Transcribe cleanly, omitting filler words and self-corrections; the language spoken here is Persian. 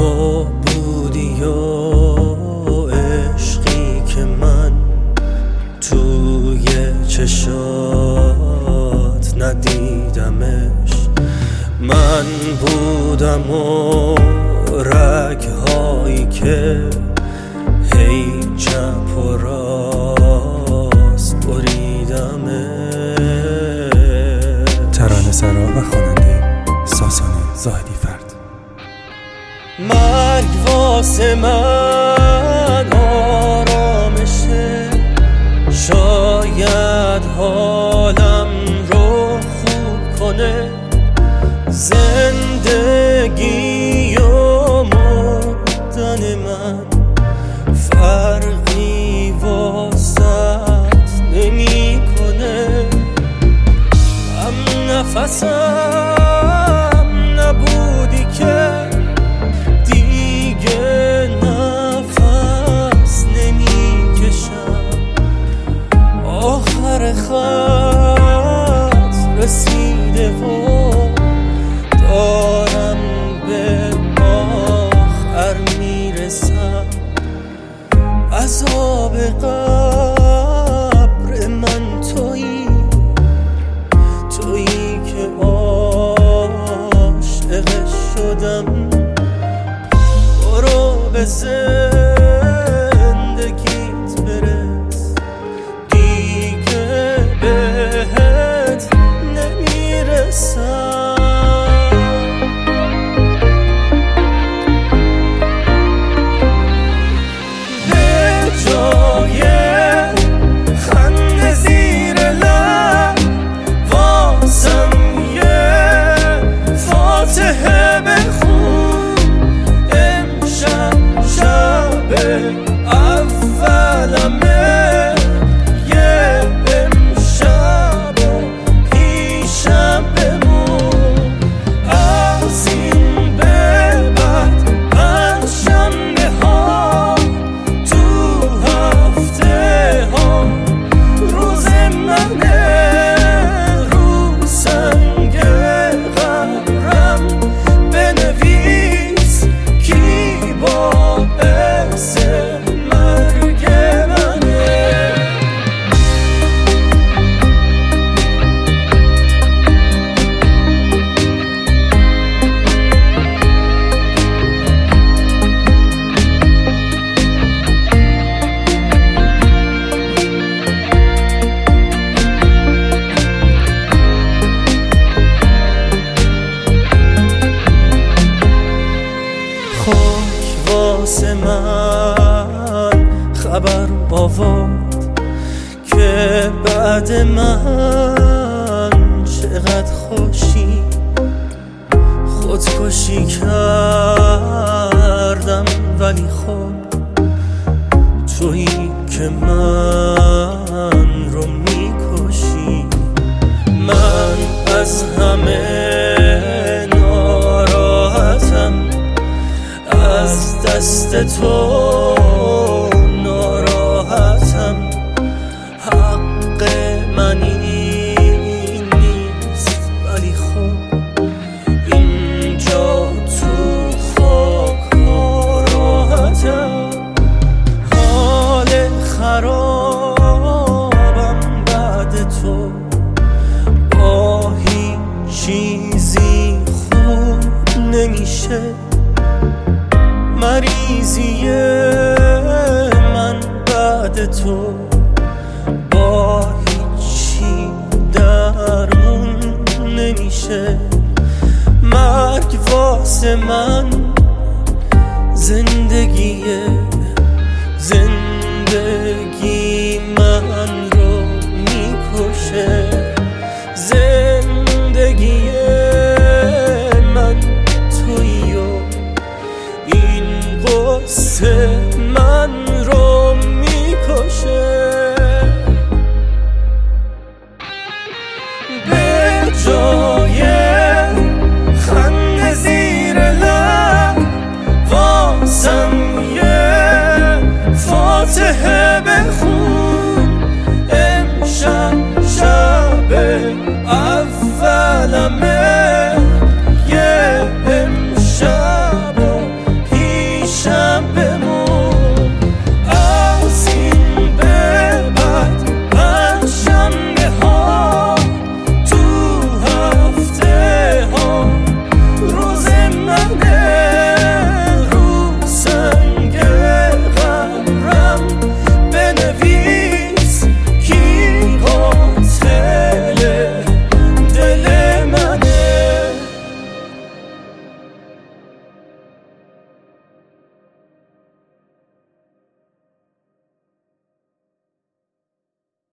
تو بودی و عشقی که من توی چشات ندیدمش. من بودم و رگهایی که هی چپ و راست بریدمش. ترانه سرا و خواننده ساسانه زاهدی فرد. مرگ واسه من آرامشه، شاید حالم رو خوب کنه. زندگی و مردن من فرقی واسط نمی کنه. هم نفسم نبودی که دیگه نفس نمی کشم. آخر خط رسیده و دارم به آخر میرسم. عذاب قبر من تویی که عاشقش شدم. برو به زندگیت برس، دیگه بهت نمیرسم. واسه من خبر آورد که بعد من چقدر خوشی. خودکشی کردم ولی خب تویی که من رو میکشی. من از همه ناراحتم، از دست تو ناراحتم. حق من این نیست ولی خب اینجا تو خاک راحتم. حال خرابم بعد تو، با هیچ چیزی خوب نمیشه. مریضی من بعد تو با هیچی درمون نمیشه. مرگ واسه من